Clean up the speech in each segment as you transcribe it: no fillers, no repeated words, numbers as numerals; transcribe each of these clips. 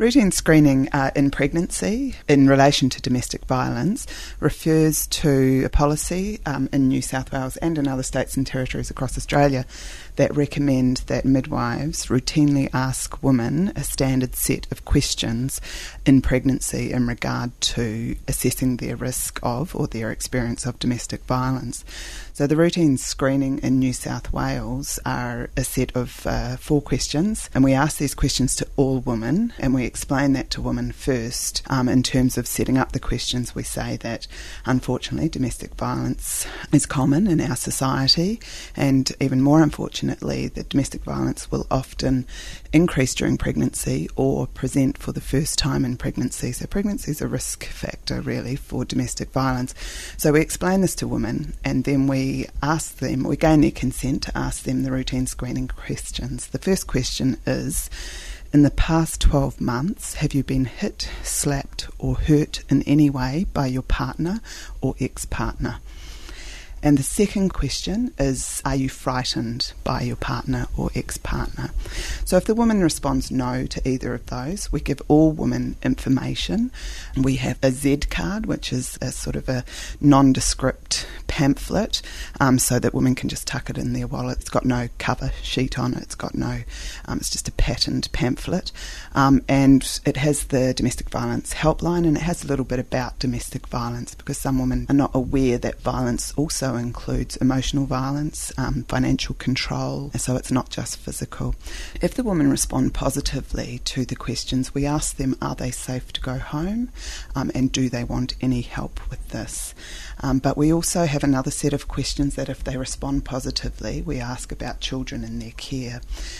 Routine screening in pregnancy in relation to domestic violence refers to a policy in New South Wales and in other states and territories across Australia that recommend that midwives routinely ask women a standard set of questions in pregnancy in regard to assessing their risk of or their experience of domestic violence. So the routine screening in New South Wales are a set of 4 questions, and we ask these questions to all women, and we explain that to women first. In terms of setting up the questions, we say that unfortunately domestic violence is common in our society, and even more unfortunately that domestic violence will often increase during pregnancy or present for the first time in pregnancy. So pregnancy is a risk factor really for domestic violence. So we explain this to women, and then we gain their consent to ask them the routine screening questions. The first question is, in the past 12 months, have you been hit, slapped or hurt in any way by your partner or ex-partner? And the second question is, are you frightened by your partner or ex-partner? So if the woman responds no to either of those, we give all women information. We have a Z card, which is a sort of a nondescript pamphlet, so that women can just tuck it in their wallet. It's got no cover sheet on it. It's got no, it's just a patterned pamphlet. And it has the domestic violence helpline, and it has a little bit about domestic violence because some women are not aware that violence also includes emotional violence, financial control, so it's not just physical. If the women respond positively to the questions, we ask them, are they safe to go home, and do they want any help with this? But we also have another set of questions that if they respond positively, we ask about children in their care.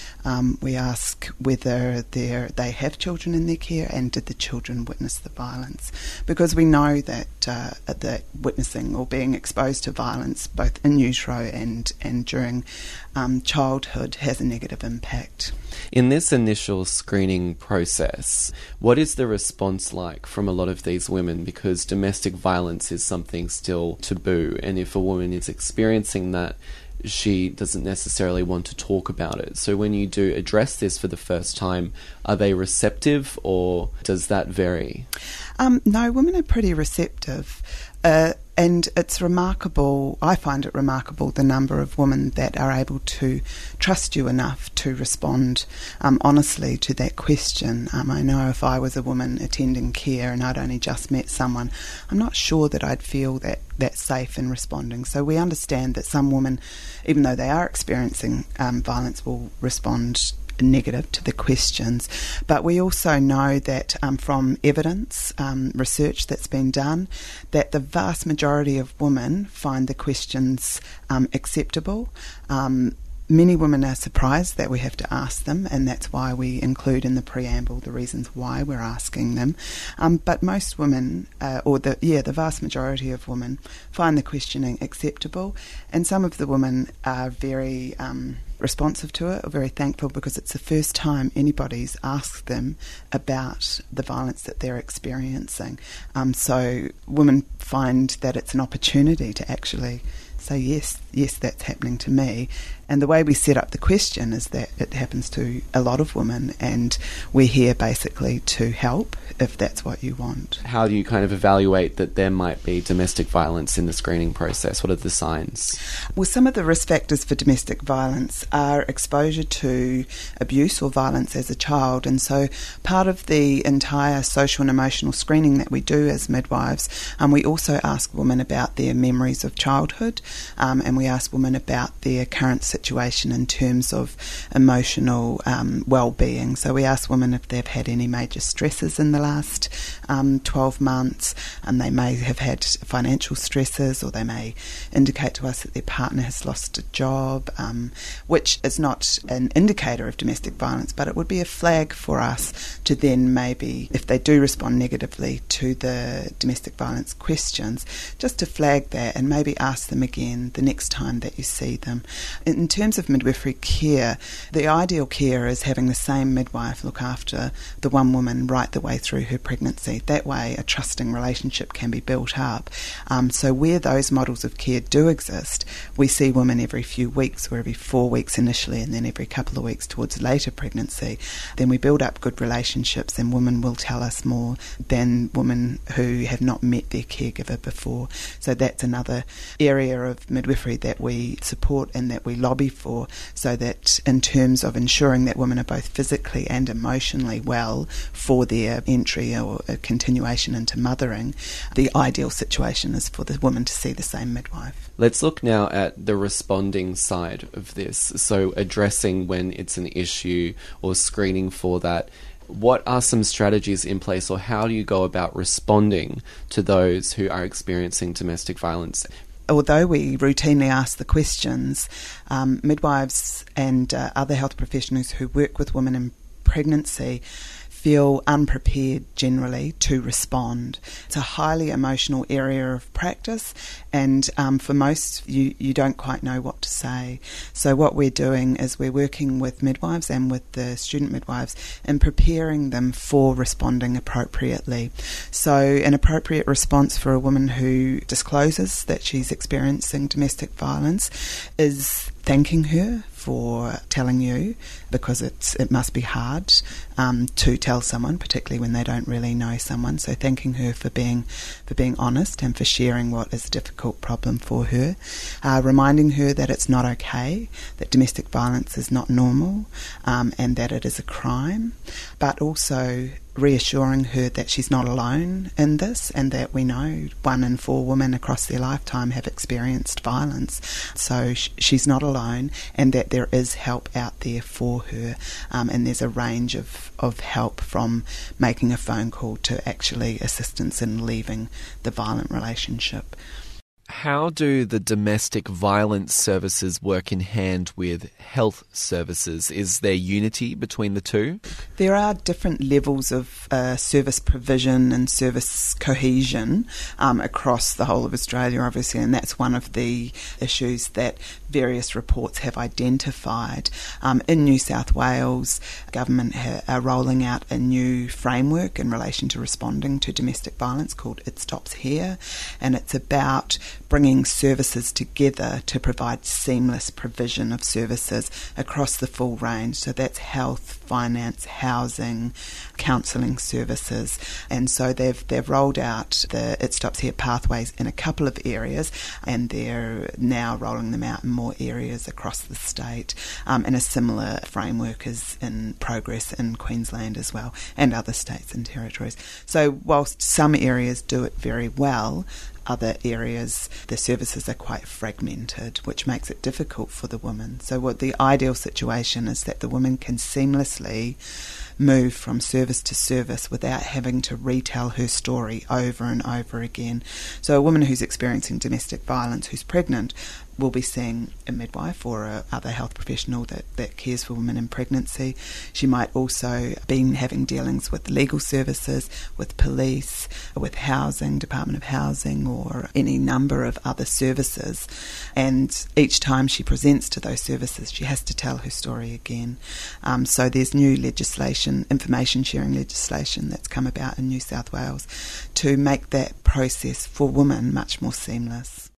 We ask whether they have children in their care and did the children witness the violence, because we know that that witnessing or being exposed to violence both in utero and during childhood has a negative impact. In this initial screening process, what is the response like from a lot of these women? Because domestic violence is something still taboo, and if a woman is experiencing that, she doesn't necessarily want to talk about it. So when you do address this for the first time, are they receptive or does that vary? No, women are pretty receptive. And it's remarkable, I find it remarkable, the number of women that are able to trust you enough to respond honestly to that question. I know if I was a woman attending care and I'd only just met someone, I'm not sure that I'd feel that safe in responding. So we understand that some women, even though they are experiencing violence, will respond negative to the questions. But we also know that from evidence, research that's been done, that the vast majority of women find the questions acceptable. Many women are surprised that we have to ask them, and that's why we include in the preamble the reasons why we're asking them. But most women, the vast majority of women, find the questioning acceptable, and some of the women are very responsive to it, or very thankful, because it's the first time anybody's asked them about the violence that they're experiencing. So women find that it's an opportunity to actually say, yes, that's happening to me. And the way we set up the question is that it happens to a lot of women, and we're here basically to help if that's what you want. How do you kind of evaluate that there might be domestic violence in the screening process? What are the signs? Well, some of the risk factors for domestic violence are exposure to abuse or violence as a child, and so part of the entire social and emotional screening that we do as midwives, we also ask women about their memories of childhood, and we ask women about their current situation in terms of emotional well-being. So we ask women if they've had any major stresses in the last 12 months, and they may have had financial stresses, or they may indicate to us that their partner has lost a job, which is not an indicator of domestic violence, but it would be a flag for us to then maybe, if they do respond negatively to the domestic violence questions, just to flag that and maybe ask them again again the next time that you see them. In terms of midwifery care, the ideal care is having the same midwife look after the one woman right the way through her pregnancy. That way a trusting relationship can be built up. So where those models of care do exist, we see women every few weeks or every 4 weeks initially, and then every couple of weeks towards later pregnancy. Then we build up good relationships, and women will tell us more than women who have not met their caregiver before. So that's another area of midwifery that we support and that we lobby for, so that in terms of ensuring that women are both physically and emotionally well for their entry or a continuation into mothering, the ideal situation is for the woman to see the same midwife. Let's look now at the responding side of this. So addressing when it's an issue or screening for that. What are some strategies in place, or how do you go about responding to those who are experiencing domestic violence? Although we routinely ask the questions, midwives and other health professionals who work with women in pregnancy feel unprepared generally to respond. It's a highly emotional area of practice, and for most you don't quite know what to say. So what we're doing is we're working with midwives and with the student midwives in preparing them for responding appropriately. So an appropriate response for a woman who discloses that she's experiencing domestic violence is thanking her for telling you, because it must be hard to tell someone, particularly when they don't really know someone. So thanking her for being honest and for sharing what is a difficult problem for her. Reminding her that it's not okay, that domestic violence is not normal, and that it is a crime, but also reassuring her that she's not alone in this, and that we know 1 in 4 women across their lifetime have experienced violence. So she's not alone, and that there is help out there for her, and there's a range of help from making a phone call to actually assistance in leaving the violent relationship. How do the domestic violence services work in hand with health services? Is there unity between the two? There are different levels of service provision and service cohesion across the whole of Australia, obviously, and that's one of the issues that various reports have identified. In New South Wales, government are rolling out a new framework in relation to responding to domestic violence called It Stops Here, and it's about bringing services together to provide seamless provision of services across the full range. So that's health, finance, housing, counselling services. And so they've rolled out the It Stops Here pathways in a couple of areas, and they're now rolling them out in more areas across the state. And a similar framework is in progress in Queensland as well, and other states and territories. So whilst some areas do it very well, other areas, the services are quite fragmented, which makes it difficult for the woman. So what the ideal situation is that the woman can seamlessly move from service to service without having to retell her story over and over again. So a woman who's experiencing domestic violence, who's pregnant, will be seeing a midwife or a other health professional that cares for women in pregnancy. She might also be having dealings with legal services, with police, with housing, Department of Housing, or any number of other services. And each time she presents to those services, she has to tell her story again. So there's new legislation, information sharing legislation that's come about in New South Wales to make that process for women much more seamless.